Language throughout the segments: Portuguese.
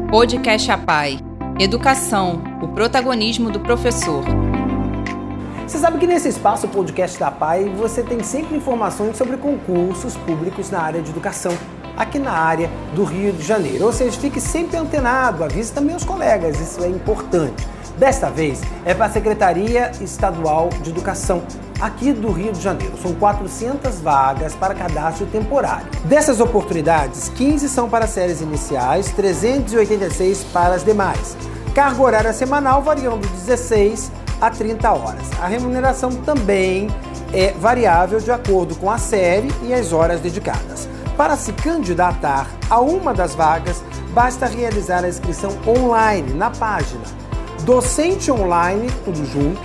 Podcast APAE. Educação, o protagonismo do professor. Você sabe que nesse espaço podcast da APAE você tem sempre informações sobre concursos públicos na área de educação, aqui na área do Rio de Janeiro. Ou seja, fique sempre antenado, avise também os colegas, isso é importante. Desta vez é para a Secretaria Estadual de Educação, aqui do Rio de Janeiro. São 400 vagas para cadastro temporário. Dessas oportunidades, 15 são para séries iniciais, 386 para as demais. Carga horária semanal variando de 16 a 30 horas. A remuneração também é variável de acordo com a série e as horas dedicadas. Para se candidatar a uma das vagas, basta realizar a inscrição online na página docenteonline, tudo junto,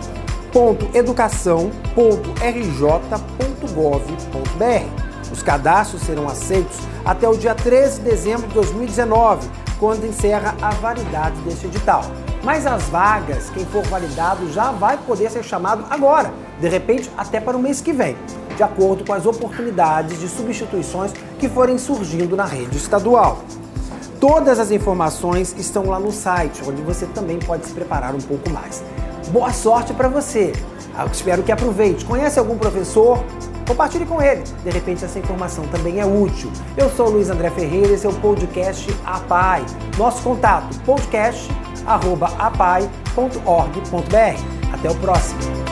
.educação.rj.gov.br. Os cadastros serão aceitos até o dia 13 de dezembro de 2019, quando encerra a validade deste edital. Mas as vagas, quem for validado já vai poder ser chamado agora, de repente até para o mês que vem, de acordo com as oportunidades de substituições que forem surgindo na rede estadual. Todas as informações estão lá no site, onde você também pode se preparar um pouco mais. Boa sorte para você! Eu espero que aproveite. Conhece algum professor? Compartilhe com ele. De repente essa informação também é útil. Eu sou o Luiz André Ferreira, esse é o podcast APAE. Nosso contato, podcast@apae.org.br. Até o próximo!